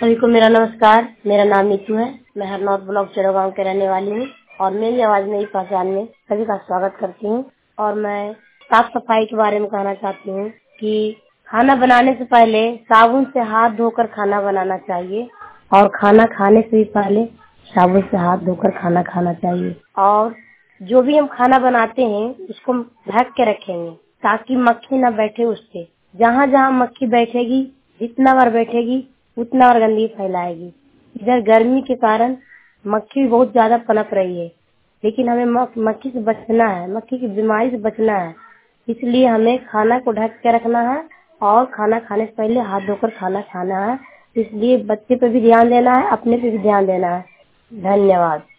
सभी को मेरा नमस्कार। मेरा नाम नीतू है। मैं हरनौत ब्लॉक चेरोगांव के रहने वाली हूँ और मेरी आवाज मेरी पहचान में सभी का स्वागत करती हूँ। और मैं साफ सफाई के बारे में कहना चाहती हूँ कि खाना बनाने से पहले साबुन से हाथ धोकर खाना बनाना चाहिए और खाना खाने से भी पहले साबुन से हाथ धोकर खाना खाना चाहिए। और जो भी हम खाना बनाते हैं उसको ढक के रखेंगे ताकि मक्खी न बैठे उससे। जहाँ जहाँ मक्खी बैठेगी, जितना बार बैठेगी उतना और गंदगी फैलाएगी। इधर गर्मी के कारण मक्खी बहुत ज्यादा पनप रही है, लेकिन हमें मक्खी से बचना है, मक्खी की बीमारी से बचना है। इसलिए हमें खाना को ढक के रखना है और खाना खाने से पहले हाथ धोकर खाना खाना है। इसलिए बच्चे पे भी ध्यान देना है, अपने पे भी ध्यान देना है। धन्यवाद।